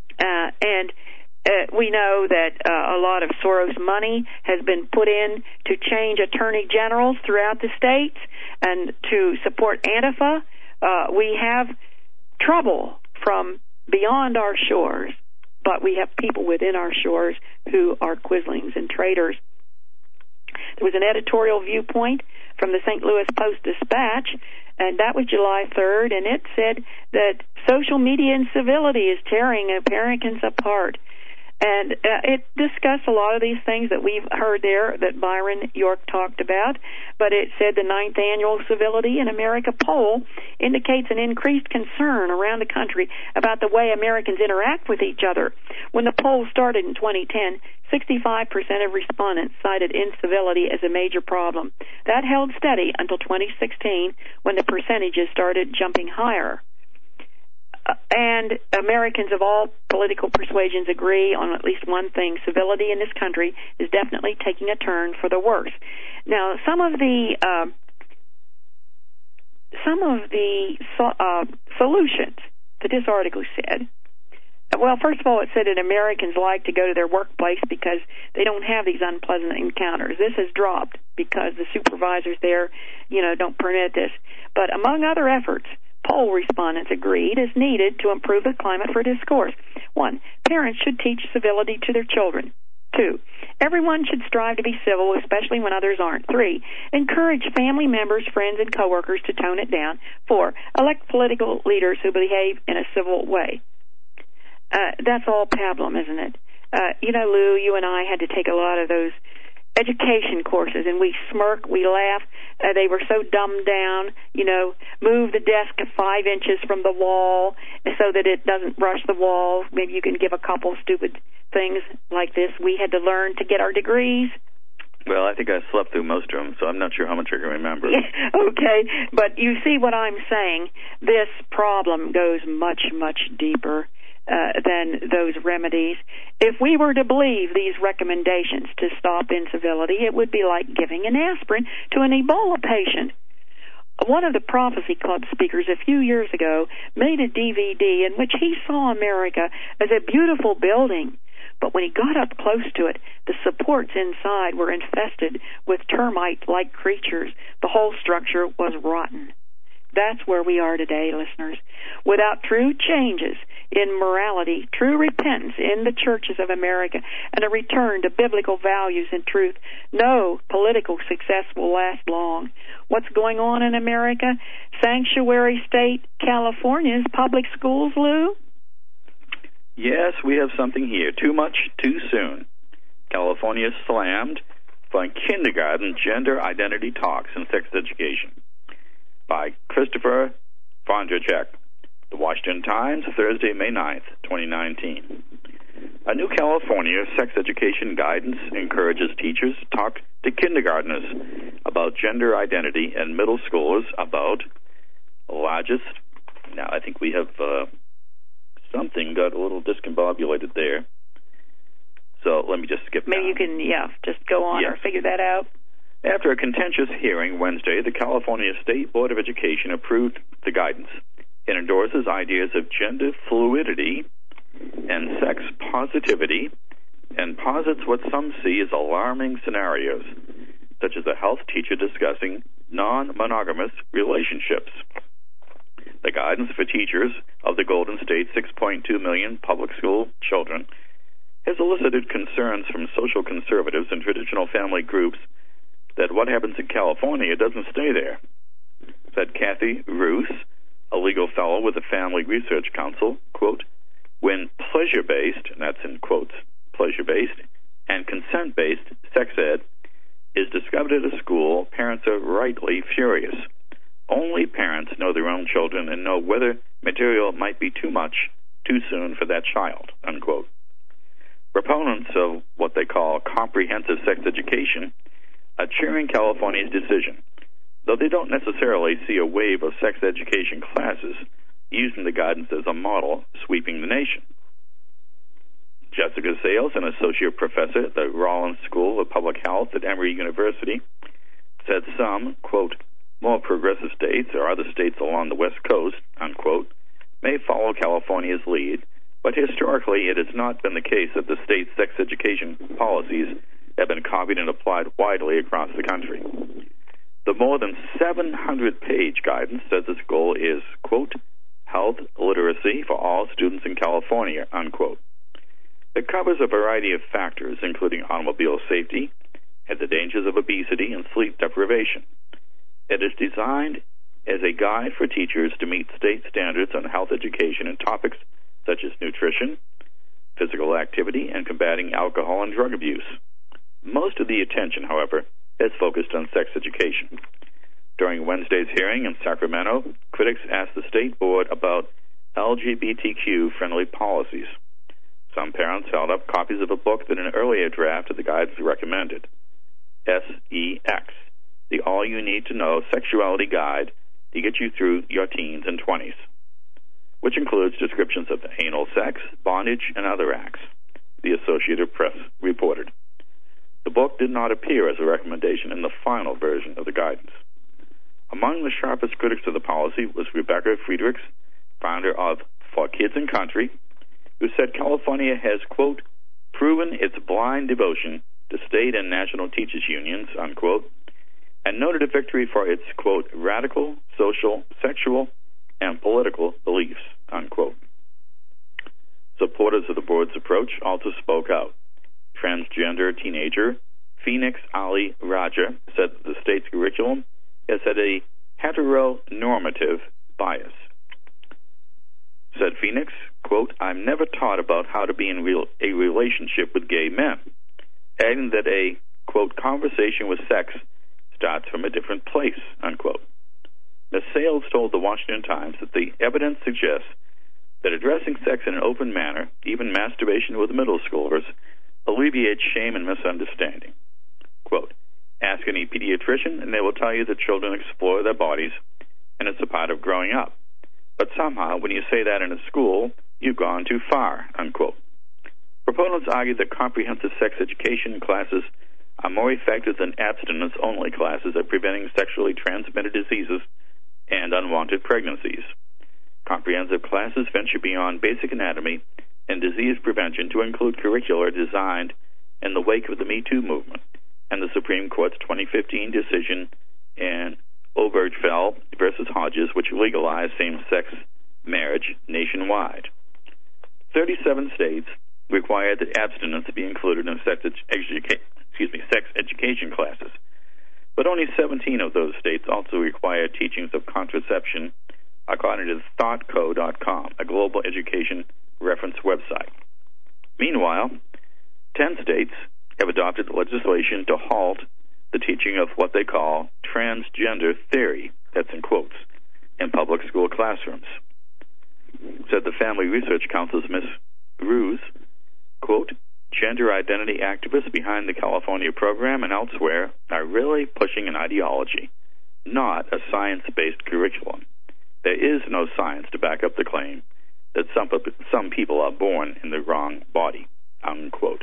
We know that a lot of Soros money has been put in to change attorney generals throughout the states and to support Antifa. We have trouble from beyond our shores, but we have people within our shores who are quislings and traitors. There was an editorial viewpoint from the St. Louis Post-Dispatch, and that was July 3rd, and it said that social media incivility is tearing Americans apart. And it discussed a lot of these things that we've heard there that Byron York talked about, but it said the 9th Annual Civility in America poll indicates an increased concern around the country about the way Americans interact with each other. When the poll started in 2010, 65% of respondents cited incivility as a major problem. That held steady until 2016, when the percentages started jumping higher. And Americans of all political persuasions agree on at least one thing: civility in this country is definitely taking a turn for the worse. Now, some of the some of the solutions that this article said. Well, first of all, it said that Americans like to go to their workplace because they don't have these unpleasant encounters. This has dropped because the supervisors there, don't permit this. But among other efforts, poll respondents agreed is needed to improve the climate for discourse. 1, parents should teach civility to their children. 2, everyone should strive to be civil, especially when others aren't. 3, encourage family members, friends, and coworkers to tone it down. 4, elect political leaders who behave in a civil way. That's all pablum, isn't it? Lou, you and I had to take a lot of those education courses, and we smirk, we laugh. They were so dumbed down, move the desk 5 inches from the wall so that it doesn't brush the wall. Maybe you can give a couple stupid things like this. We had to learn to get our degrees. Well, I think I slept through most of them, so I'm not sure how much I can remember. Okay, but you see what I'm saying? This problem goes much, much deeper than those remedies. If we were to believe these recommendations to stop incivility, it would be like giving an aspirin to an Ebola patient. One of the Prophecy Club speakers a few years ago made a DVD in which he saw America as a beautiful building. But when he got up close to it, the supports inside were infested with termite-like creatures. The whole structure was rotten. That's where we are today, listeners. Without true changes in morality, true repentance in the churches of America, and a return to biblical values and truth, no political success will last long. What's going on in America? Sanctuary state California's public schools, Lou? Yes, we have something here. Too much, too soon. California slammed for kindergarten gender identity talks and sex education. By Christopher Vondracek. The Washington Times, Thursday, May 9th, 2019. A new California sex education guidance encourages teachers to talk to kindergartners about gender identity and middle schoolers about largest. Now, I think we have something got a little discombobulated there. So let me just skip Maybe down. You can, just go on or figure that out. After a contentious hearing Wednesday, the California State Board of Education approved the guidance. It endorses ideas of gender fluidity and sex positivity and posits what some see as alarming scenarios, such as a health teacher discussing non-monogamous relationships. The guidance for teachers of the Golden State 6.2 million public school children has elicited concerns from social conservatives and traditional family groups that what happens in California doesn't stay there. Said Kathy Roos, a legal fellow with the Family Research Council, quote, when pleasure-based, and that's in quotes, pleasure-based, and consent-based sex ed is discovered at a school, parents are rightly furious. Only parents know their own children and know whether material might be too much too soon for that child, unquote. Proponents of what they call comprehensive sex education are cheering California's decision, though they don't necessarily see a wave of sex education classes using the guidance as a model sweeping the nation. Jessica Sales, an associate professor at the Rollins School of Public Health at Emory University, said some, quote, more progressive states or other states along the West Coast, unquote, may follow California's lead, but historically it has not been the case that the state's sex education policies have been copied and applied widely across the country. The more than 700-page guidance says its goal is, quote, health literacy for all students in California, unquote. It covers a variety of factors, including automobile safety and the dangers of obesity and sleep deprivation. It is designed as a guide for teachers to meet state standards on health education in topics such as nutrition, physical activity, and combating alcohol and drug abuse. Most of the attention, however, is focused on sex education. During Wednesday's hearing in Sacramento, critics asked the state board about LGBTQ-friendly policies. Some parents held up copies of a book that an earlier draft of the guidance recommended, SEX, the all-you-need-to-know sexuality guide to get you through your teens and 20s, which includes descriptions of anal sex, bondage, and other acts, the Associated Press reported. The book did not appear as a recommendation in the final version of the guidance. Among the sharpest critics of the policy was Rebecca Friedrichs, founder of For Kids and Country, who said California has, quote, proven its blind devotion to state and national teachers' unions, unquote, and noted a victory for its, quote, radical, social, sexual, and political beliefs, unquote. Supporters of the board's approach also spoke out. Transgender teenager Phoenix Ali Raja said that the state's curriculum has had a heteronormative bias. Said Phoenix, quote, I'm never taught about how to be in a relationship with gay men, adding that a, quote, conversation with sex starts from a different place, unquote. Ms. Sales told the Washington Times that the evidence suggests that addressing sex in an open manner, even masturbation with middle schoolers, alleviates shame and misunderstanding. Quote, ask any pediatrician and they will tell you that children explore their bodies and it's a part of growing up. But somehow, when you say that in a school, you've gone too far, unquote. Proponents argue that comprehensive sex education classes are more effective than abstinence-only classes at preventing sexually transmitted diseases and unwanted pregnancies. Comprehensive classes venture beyond basic anatomy and disease prevention to include curricula designed in the wake of the Me Too movement and the Supreme Court's 2015 decision in Obergefell versus Hodges, which legalized same-sex marriage nationwide. 37 states required that abstinence be included in sex education classes, but only 17 of those states also required teachings of contraception, according to ThoughtCo.com, a global education reference website. Meanwhile, 10 states have adopted legislation to halt the teaching of what they call transgender theory, that's in quotes, in public school classrooms. Said the Family Research Council's Ms. Ruse, quote, gender identity activists behind the California program and elsewhere are really pushing an ideology, not a science-based curriculum. There is no science to back up the claim that some people are born in the wrong body, unquote.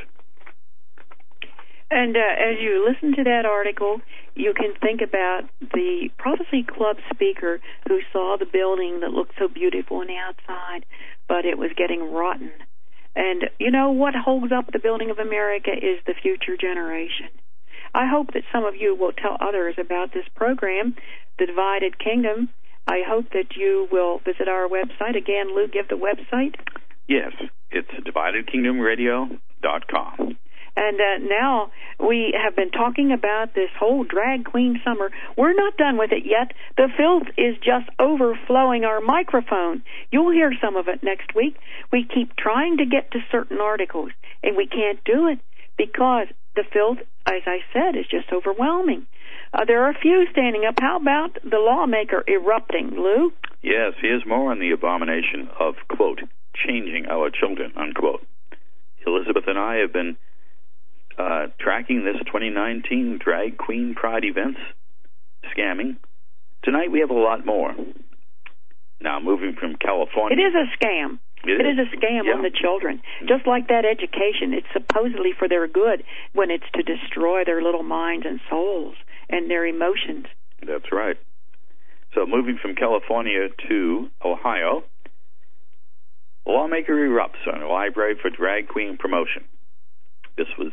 And as you listen to that article, you can think about the Prophecy Club speaker who saw the building that looked so beautiful on the outside, but it was getting rotten. And you know what holds up the building of America is the future generation. I hope that some of you will tell others about this program, The Divided Kingdom. I hope that you will visit our website. Again, Lou, give the website. Yes, it's dividedkingdomradio.com. And now we have been talking about this whole drag queen summer. We're not done with it yet. The filth is just overflowing our microphone. You'll hear some of it next week. We keep trying to get to certain articles, and we can't do it because the filth, as I said, is just overwhelming. There are a few standing up. How about the lawmaker erupting, Lou? Yes, here's more on the abomination of, quote, changing our children, unquote. Elizabeth and I have been tracking this 2019 Drag Queen Pride events scamming. Tonight we have a lot more. Now, moving from California. It is a scam. It is a scam on the children. Just like that education, it's supposedly for their good when it's to destroy their little minds and souls and their emotions. That's right. So moving from California to Ohio, a lawmaker erupts on a library for drag queen promotion. This was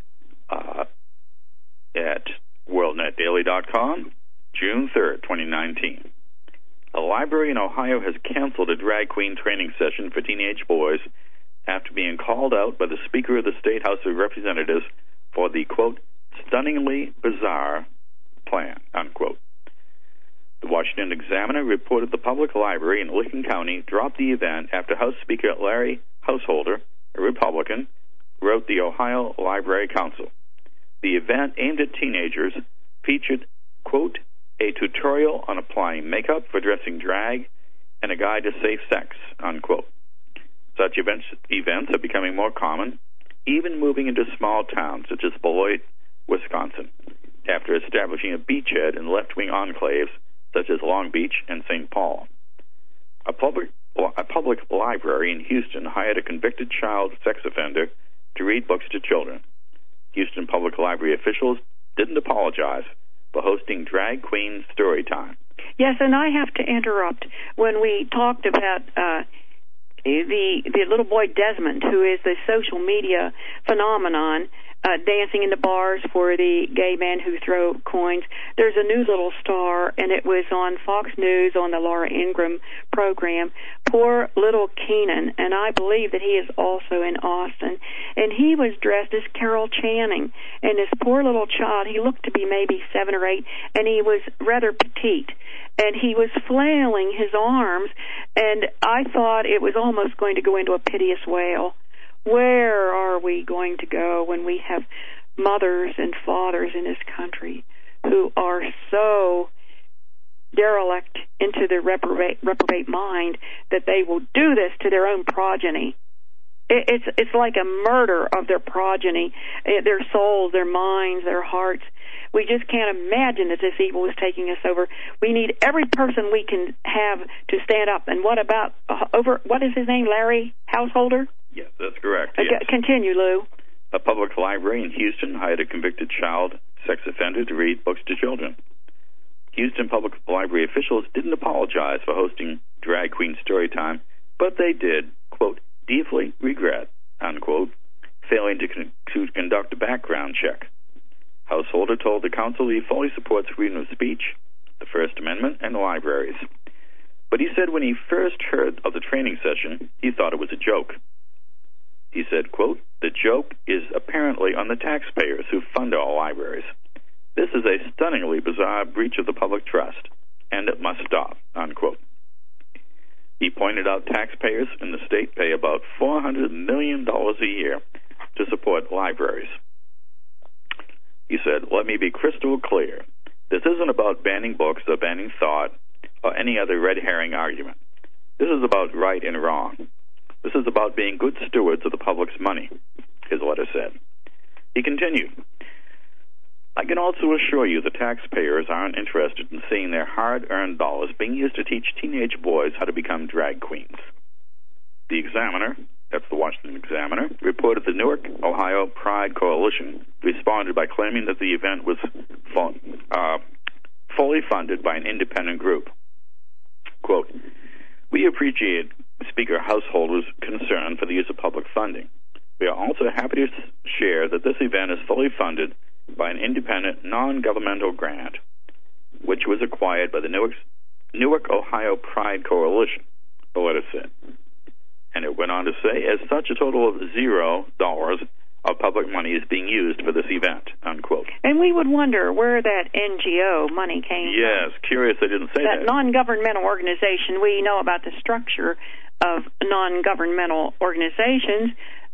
at WorldNetDaily.com, June 3rd, 2019. A library in Ohio has canceled a drag queen training session for teenage boys after being called out by the Speaker of the State House of Representatives for the, quote, stunningly bizarre plan, unquote. The Washington Examiner reported the public library in Licking County dropped the event after House Speaker Larry Householder, a Republican, wrote the Ohio Library Council. The event, aimed at teenagers, featured, quote, a tutorial on applying makeup for dressing drag and a guide to safe sex, unquote. Such events are becoming more common, even moving into small towns such as Beloit, Wisconsin, after establishing a beachhead in left-wing enclaves such as Long Beach and St. Paul. A public library in Houston hired a convicted child sex offender to read books to children. Houston Public Library officials didn't apologize for hosting drag queen story time, Yes, and I have to interrupt. When we talked about the little boy Desmond, who is the social media phenomenon, dancing in the bars for the gay men who throw coins. There's a new little star, and it was on Fox News on the Laura Ingraham program. Poor little Keenan, and I believe that he is also in Austin, and he was dressed as Carol Channing. And this poor little child, he looked to be maybe 7 or 8, and he was rather petite. And he was flailing his arms, and I thought it was almost going to go into a piteous wail. Where are we going to go when we have mothers and fathers in this country who are so derelict into their reprobate mind that they will do this to their own progeny? It's like a murder of their progeny, their souls, their minds, their hearts. We just can't imagine that this evil is taking us over. We need every person we can have to stand up. And what about what is his name, Larry Householder? Yes, that's correct. Yes. Continue, Lou. A public library in Houston hired a convicted child sex offender to read books to children. Houston Public Library officials didn't apologize for hosting drag queen story time, but they did, quote, deeply regret, unquote, failing to conduct a background check. Householder told the council he fully supports freedom of speech, the First Amendment, and libraries. But he said when he first heard of the training session, he thought it was a joke. He said, quote, the joke is apparently on the taxpayers who fund our libraries. This is a stunningly bizarre breach of the public trust, and it must stop, unquote. He pointed out taxpayers in the state pay about $400 million a year to support libraries. He said, let me be crystal clear. This isn't about banning books or banning thought or any other red herring argument. This is about right and wrong. This is about being good stewards of the public's money, his letter said. He continued, I can also assure you the taxpayers aren't interested in seeing their hard-earned dollars being used to teach teenage boys how to become drag queens. The Examiner, that's the Washington Examiner, reported the Newark, Ohio Pride Coalition responded by claiming that the event was fully funded by an independent group. Quote, we appreciate Speaker Householder's concern for the use of public funding. We are also happy to share that this event is fully funded by an independent, non-governmental grant, which was acquired by the Newark, Ohio Pride Coalition, the letter said. And it went on to say, as such, a total of $0 of public money is being used for this event, unquote. And we would wonder where that NGO money came from. Yes, curious they didn't say that. That non-governmental organization, we know about the structure of non-governmental organizations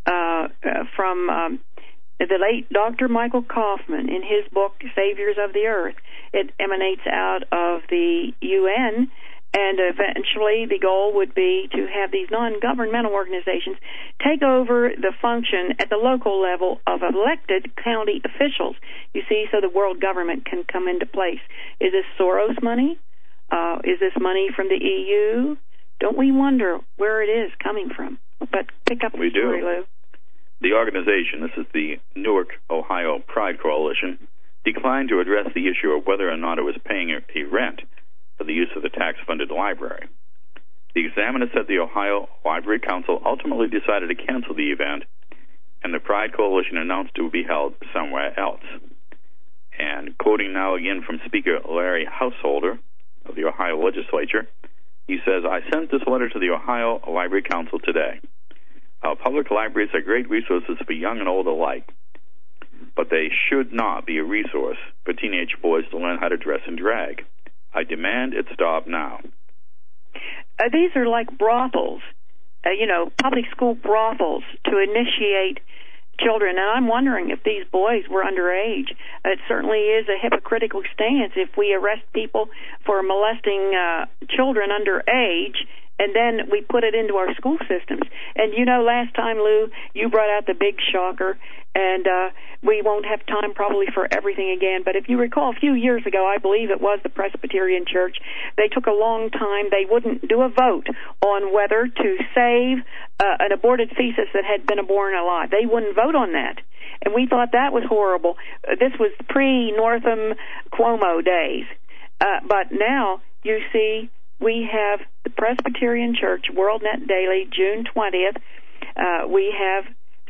from the late Dr. Michael Kaufman in his book, Saviors of the Earth. It emanates out of the UN, and eventually the goal would be to have these non-governmental organizations take over the function at the local level of elected county officials, you see, so the world government can come into place. Is this Soros money? Is this money from the EU? Don't we wonder where it is coming from? But pick up the story, Lou. The organization, this is the Newark, Ohio Pride Coalition, declined to address the issue of whether or not it was paying a rent for the use of the tax-funded library. The Examiner said the Ohio Library Council ultimately decided to cancel the event, and the Pride Coalition announced it would be held somewhere else. And quoting now again from Speaker Larry Householder of the Ohio Legislature, he says, I sent this letter to the Ohio Library Council today. Our public libraries are great resources for young and old alike, but they should not be a resource for teenage boys to learn how to dress in drag. I demand it stop now. These are like brothels, public school brothels to initiate children. And I'm wondering if these boys were underage. It certainly is a hypocritical stance if we arrest people for molesting children underage, and then we put it into our school systems. And last time, Lou, you brought out the big shocker, and we won't have time probably for everything again. But if you recall, a few years ago, I believe it was the Presbyterian Church, they took a long time. They wouldn't do a vote on whether to save an aborted fetus that had been born alive. They wouldn't vote on that. And we thought that was horrible. This was pre-Northam Cuomo days. But now you see, we have the Presbyterian Church WorldNet Daily, June 20th. We have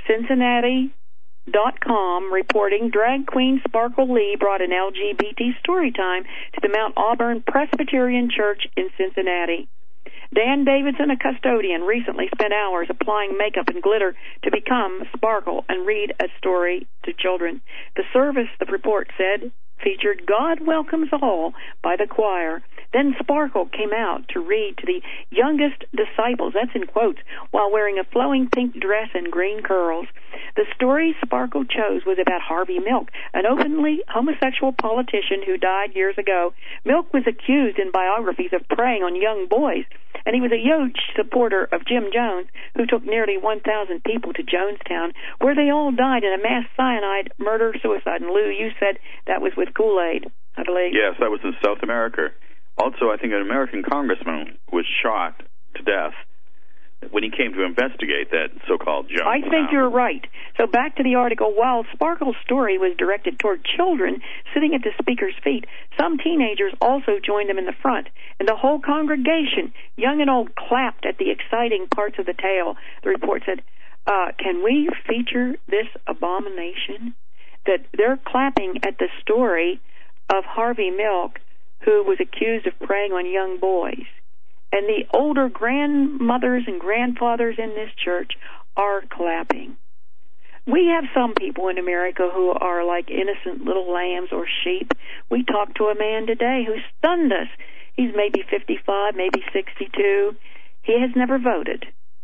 Cincinnati.com reporting drag queen Sparkle Lee brought an LGBT story time to the Mount Auburn Presbyterian Church in Cincinnati. Dan Davidson, a custodian, recently spent hours applying makeup and glitter to become Sparkle and read a story to children. The service, the report said, featured God Welcomes All by the choir. Then Sparkle came out to read to the youngest disciples, that's in quotes, while wearing a flowing pink dress and green curls. The story Sparkle chose was about Harvey Milk, an openly homosexual politician who died years ago. Milk was accused in biographies of preying on young boys, and he was a huge supporter of Jim Jones, who took nearly 1,000 people to Jonestown, where they all died in a mass cyanide murder-suicide. And Lou, you said that was with Kool-Aid, I believe. Yes, that was in South America. Also, I think an American congressman was shot to death when he came to investigate that so-called Jonestown. I think you're right. So back to the article. While Sparkle's story was directed toward children sitting at the speaker's feet, some teenagers also joined them in the front, and the whole congregation, young and old, clapped at the exciting parts of the tale. The report said, can we feature this abomination? That they're clapping at the story of Harvey Milk, who was accused of preying on young boys. And the older grandmothers and grandfathers in this church are clapping. We have some people in America who are like innocent little lambs or sheep. We talked to a man today who stunned us. He's maybe 55, maybe 62. He has never voted.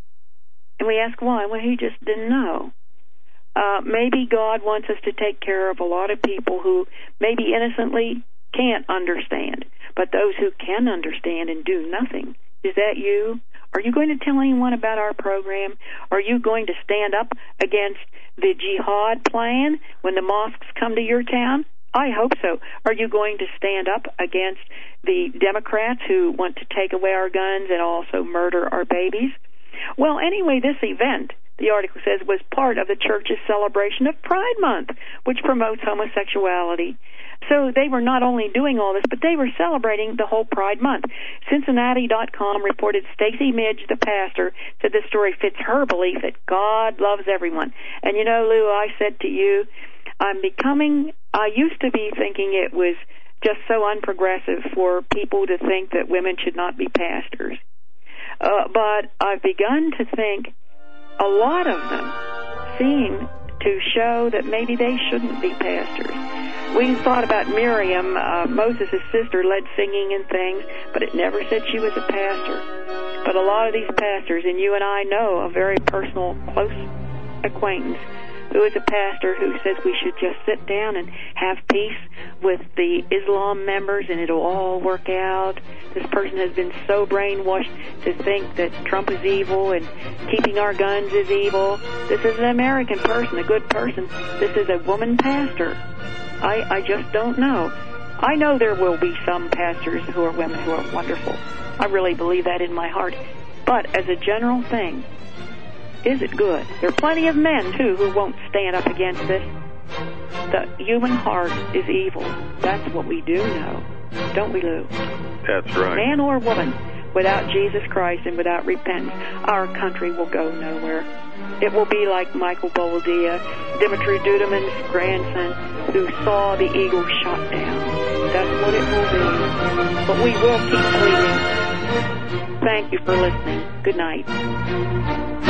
And we ask why. Well, he just didn't know. Maybe God wants us to take care of a lot of people who maybe innocently can't understand, but those who can understand and do nothing. Is that you? Are you going to tell anyone about our program? Are you going to stand up against the jihad plan when the mosques come to your town? I hope so. Are you going to stand up against the Democrats who want to take away our guns and also murder our babies? Well, anyway, this event, the article says, was part of the church's celebration of Pride Month, which promotes homosexuality. So they were not only doing all this, but they were celebrating the whole Pride Month. Cincinnati.com reported Stacy Midge, the pastor, said this story fits her belief that God loves everyone. And you know, Lou, I said to you, I used to be thinking it was just so unprogressive for people to think that women should not be pastors. But I've begun to think a lot of them seem to show that maybe they shouldn't be pastors. We thought about Miriam, Moses' sister, led singing and things, but it never said she was a pastor. But a lot of these pastors, and you and I know a very personal, close acquaintance who is a pastor who says we should just sit down and have peace with the Islam members and it'll all work out. This person has been so brainwashed to think that Trump is evil and keeping our guns is evil. This is an American person, a good person. This is a woman pastor. I just don't know. I know there will be some pastors who are women who are wonderful. I really believe that in my heart. But as a general thing, is it good? There are plenty of men, too, who won't stand up against this. The human heart is evil. That's what we do know. Don't we, Lou? That's right. Man or woman, without Jesus Christ and without repentance, our country will go nowhere. It will be like Michael Boldia, Dimitri Duduman's grandson, who saw the eagle shot down. That's what it will be. But we will keep pleading. Thank you for listening. Good night.